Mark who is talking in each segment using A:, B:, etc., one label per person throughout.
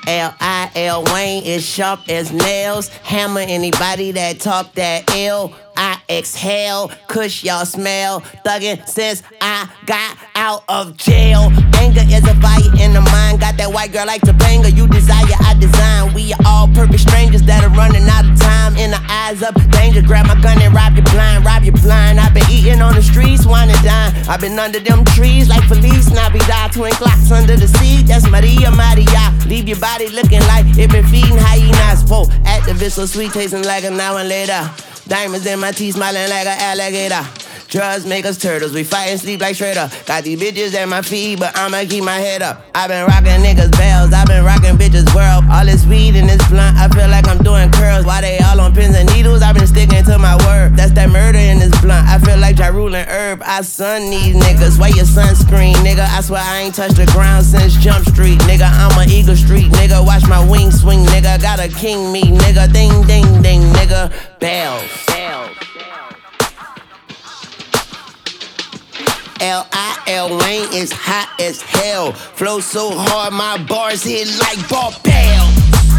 A: Lil Wayne is sharp as nails. Hammer anybody that talk that ill. I exhale, kush y'all smell. Thuggin' since I got out of jail. Anger is a fire in the mind. Got that white girl like Topanga. You desire, I design. We are all perfect strangers that are running out of time. In the eyes of danger, grab my gun and rob you blind. Rob you blind. I've been eating on the streets, wine and dine. I've been under them trees like Felice Navidad. Twin clocks under the sea. That's Maria Maria. Leave your body looking like it been feeding hyenas. Whoa, activist so sweet, tasting like an hour later. Diamonds in my teeth, smiling like an alligator. Drugs make us turtles, we fight and sleep like Shredder. Got these bitches at my feet, but I'ma keep my head up. I been rocking niggas' bells, I been rocking bitches' world. All this weed in this blunt, I feel like I'm doing curls. Why they all on pins and needles? I been sticking to my word. That's that murder in this blunt, I feel like Ja Rule and Herb. I sun these niggas, wear your sunscreen, nigga. I swear I ain't touched the ground since Jump Street, nigga. I'm a Eagle Street, nigga. Watch my wings swing, nigga. Got a king me, nigga. Ding, ding, ding, nigga. Bells. Lil Wayne is hot as hell. Flow so hard, my bars hit like ball bells.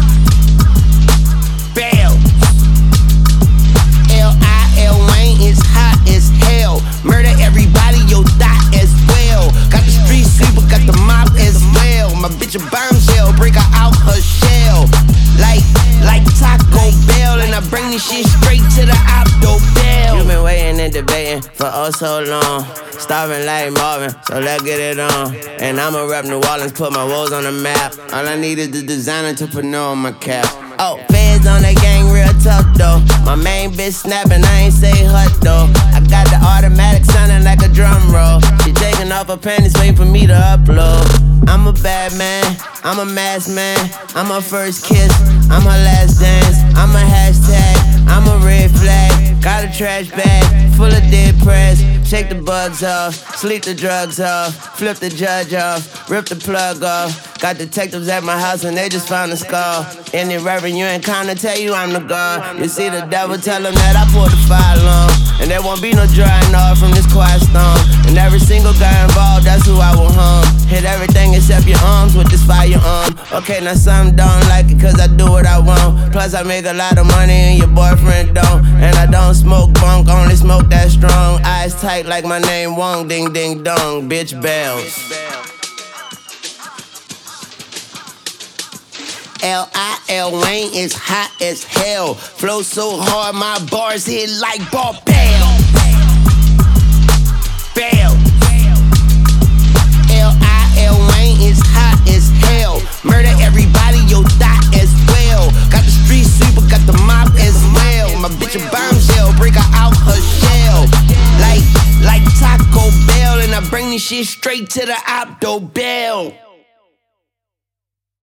A: Lil Wayne is hot as hell. Murder everybody, yo, die as well. Got the street sweeper, got the mop as well. My bitch a bombshell, break her out her shell. Like Taco Bell, and I bring this shit straight to the Opto Bell. You been waiting and debating for oh so long. Starving like Marvin, so let's get it on. And I'ma rep New Orleans, put my woes on the map. All I need is the designer to put no on my cap. Oh, feds on that gang real tough though. My main bitch snapping, I ain't say hut though. I got the automatic sounding like a drum roll. She taking off her panties, waiting for me to upload. I'm a bad man, I'm a masked man. I'm her first kiss, I'm her last dance. I'm a hashtag, I'm a red flag. Got a trash bag full of dead press. Shake the bugs off, sleep the drugs off, flip the judge off, rip the plug off. Got detectives at my house and they just found a skull. Any reverend you encounter tell you I'm the God. You see the devil, tell him that I pulled the fire alarm. And there won't be no drying off from this quiet storm. And every single guy involved, that's who I will harm. Hit everything except your arms with this firearm. Okay, now some don't like it cause I do what I want. Plus I make a lot of money and your boyfriend don't. And I don't smoke bunk, only smoke that strong. Eyes tight like my name Wong, ding ding dong, bitch bells. Lil Wayne is hot as hell. Flow so hard, my bars hit like ball bells. Lil Wayne is hot as hell. Murder everybody, yo, die as well. Got the street sweeper, got the mop as well. My bitch a bombshell, break her out her shell. Like Taco Bell, and I bring this shit straight to the Opto Bell.